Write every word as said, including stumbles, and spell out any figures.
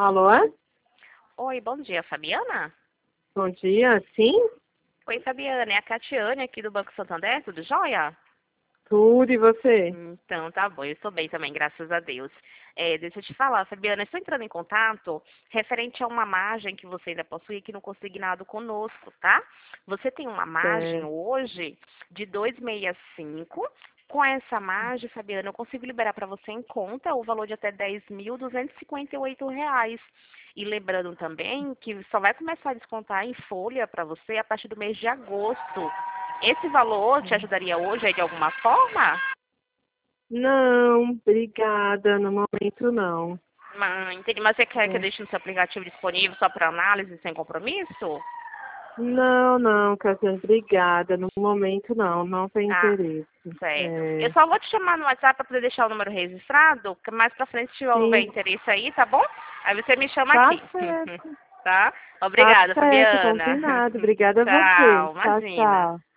Alô? É? Oi, bom dia, Fabiana? Bom dia, sim? Oi, Fabiana, é a Catiane aqui do Banco Santander, tudo jóia? Tudo e você? Então, tá bom, eu estou bem também, graças a Deus. É, deixa eu te falar, Fabiana, estou entrando em contato referente a uma margem que você ainda possui aqui no consignado conosco, tá? Você tem uma margem É, hoje de duzentos e sessenta e cinco. Com essa margem, Fabiana, eu consigo liberar para você em conta o valor de até dez mil duzentos e cinquenta e oito reais. E lembrando também que só vai começar a descontar em folha para você a partir do mês de agosto. Esse valor te ajudaria hoje aí de alguma forma? não, obrigada, no momento não. Mas, entendi. Mas você quer que eu É. deixe no seu aplicativo disponível só para análise sem compromisso? Não, não, Cassiane, obrigada, no momento não, não tem Ah, interesse. certo. Eu É, só vou te chamar no WhatsApp para poder deixar o número registrado, que mais pra frente se houver sim, interesse aí, tá bom? Aí você me chama tá aqui. certo, Tá? tá Obrigada, certo, Fabiana. combinado, obrigada a você. Tchau, Tchau, imagina. tchau.